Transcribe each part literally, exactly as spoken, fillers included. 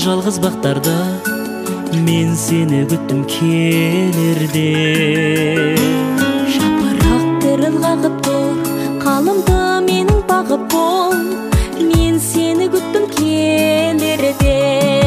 жалғыз бақтарда мен сені күттім келерде. Жапырақ діріл қағып тұр, қалымды менің бағып бол, мен сені күттім келерде.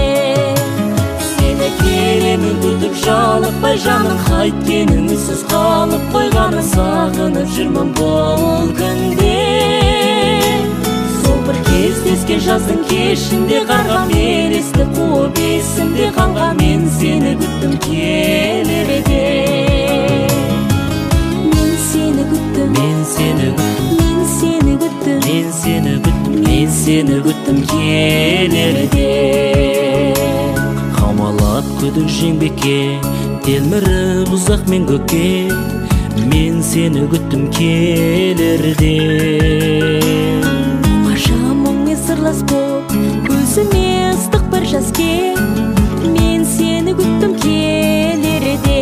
Сені келемін күтіп жалықпай, жаным қайткеніңізсіз қалып қойғаны сағынып жүрмін бұл күнде. Сол бір кездескен жаздың кешінде қарғам елесті қуып есімде қалған, мен сені күттім келерде. Мен сені күттім, мен сені күттім, мен сені күттім, мен сені күттім, мен сені күттім келерде. Қамалап күдік жеңбекке, телміріп ұзақ мен көкке, мен сені күттім келерде. Мұңа сырлас боп, көзіме ыстық бір жас ке, мен сені күттім келерде.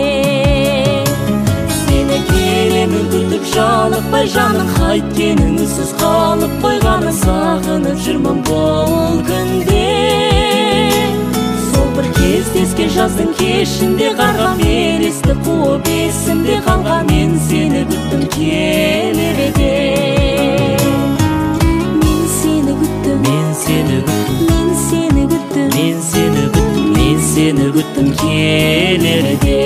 Сені келемін күтіп жалықпай, жаным қайткеніңізсіз қалып қойғаны сағынып жүрмін бұл күнде. Сол бір кездескен жаздың кешінде қарғам елесті қуып есімде қалған, мен сені күттім келерде. Мен сені күттім, мен сені күттім, мен сені күттім, мен сені күттім, мен сені күттім келерде.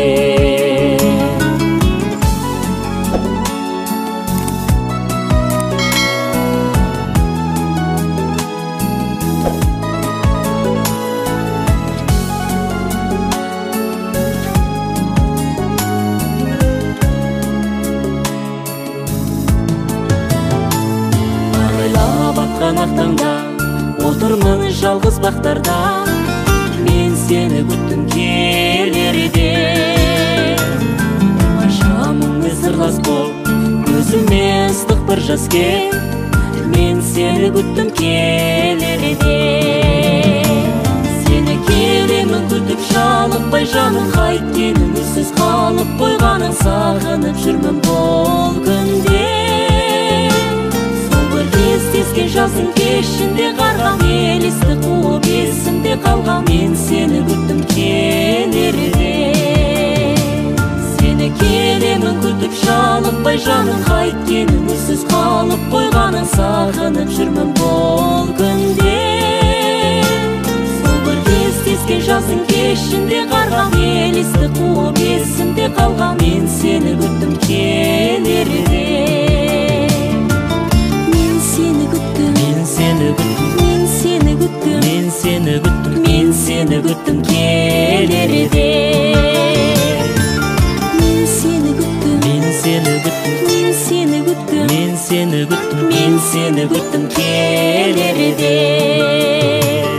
Ақтаңда отырмын жалғыз бақтарда, мен сені күттім келерде. Ажамыңмен сырлас боп, көзіме ыстық бір жас ке, мен сені күттім келерде. Сені келемін күтіп жалықпай, жаным қайткеніңізсіз қалып қойғаның сағынып жүрмін бұл күнде. Кездескен жаздың кешінде қарғам елесті қуып есімде қалған, мен сені күттім келерде. Сені келемін күтіп жалықпай, жаным қайткеніңізсіз қалып қойғаның сағынып жүрмін бұл күнде. Сол бір кездескен жаздың кешінде қарғам елесті қуып есімде қалған, мен сені күттім келерде. Мен сені күттім, мен сені күттім, мен сені күттім, мен сені күттім, мен сені күттім келерде. Мен сені күттім, мен сені күттім, мен сені күттім, мен сені күттім, мен сені күттім келерде.